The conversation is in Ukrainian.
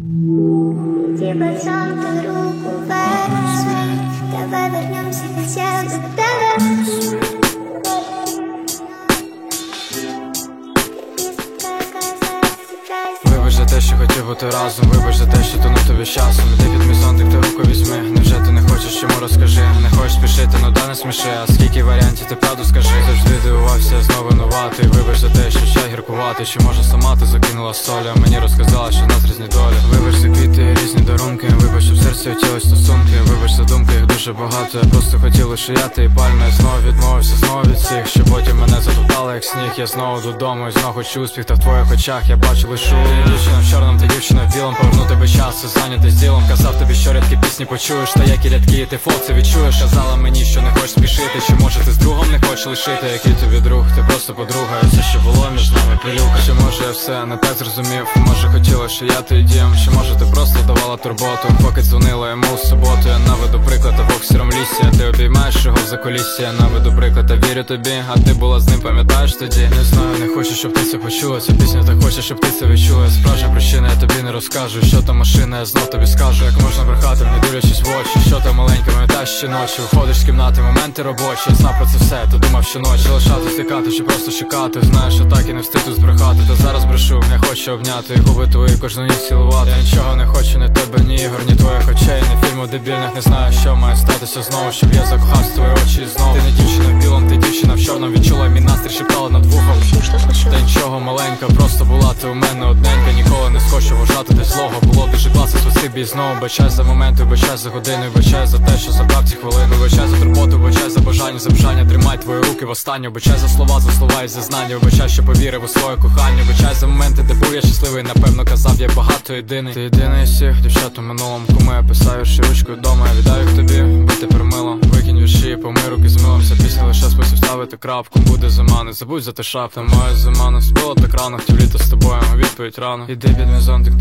Типа сам ты руку возьми, давай вернемся хотя бы к тебе. Вибач за те, що хотів бути разом, вибач за те, що тонув тобі з часом. Іди під мій зонтик, ти руку візьми. Невже ти не хочеш, чому розкажи? Не хочеш спішити, ну да не сміши. А скільки варіантів, ти правду скажи. Завжди дивувався, знову винуватий. Вибач за те, що чай гіркуватий. Чи може сама ти закинула солі, а мені розказала, що в нас різні долі. Вибач за квіти, різні дарунки. Вибач, що в серці хотілось стосунки. Вибач за думки, їх дуже багато. Я просто хотів лише я, ти і пальми. Я знову відмовився, знову від всіх, що потім мене затоптали, як сніг. Я знову додому і знову хочу успіх, та в твоїх очах я бачу лише дівчина в чорному, ти дівчина в білому. Поверну тебе час, зайнятий з ділом. Казав тобі, що рядки пісні почуєш, та які рядки, ти флоу це відчуєш. Казала мені, що не хочеш спішити, чи може ти з другом не хочеш лишити. Який тобі друг, ти просто подруга. І все, що було між нами, пилюка. Чи може я все не так зрозумів? Може хотіла, що я твій дім. Чи може ти просто давала турботу, поки дзвонила йому в суботу. Я наведу приклад, а Бог в сіром лісі. А ти обіймаєш його за колісся. Я наведу приклад, а вірю тобі. А ти була з ним, пам'ятаєш тоді? Не знаю, не хочу, щоб ти це почула. Ця пісня так хоче, щоб ти це відчула. Справжня причина, я тобі не розкажу. Що там машина, я знов тобі скажу. Як можна брехати, не дивлячись в очі. Що там маленька, пам'ятаєш щоночі. Виходиш з кімнати, моменти робочі. Я знав про це все, то думав щоночі. Залишати, стикати, чи просто чекати. Знаєш, що так і не встиг тут збрехати. Та зараз брешу, я хочу обняти. Губи твої кожну ніч цілувати. Я нічого не хочу, ні тебе, ні ігор, ні твоїх очей, ні фільмів дебільних. Не знаю, що має статися знову, щоб я закохав в твої очі знову. Ти не дівчина в білому, ти дівчина в чорному. Відчула мій настрій, шептала над вухом. Та нічого, маленька, просто була ти у мене одненька. Ніколи не схочу вважати десь злого. Було дуже класно, спасибі знову. Бачай за моменти, бачай за години. Бачай за те, що забрав ці хвилини. Бачай за турботу, бачай за бажання тримай твої руки в останню. Бачай за слова і зізнання. Бачай, що повірив у своє кохання. Бачай за моменти, де був я щасливий. Напевно казав, я багато єдиний. Ти єдиний із всіх дівчат у минулому. Кому я писав вірші ручкою дома. Я віддаю їх тобі, бо тепер мило. Викинь вірші, помий руки з милом. Вся пісня лише спосіб ставити крапку. Буде зима, не забудь за те шап. Та моя зима не спила так рано. Хотів літо з тобою, відповідь рано. Іди під мій зонтик,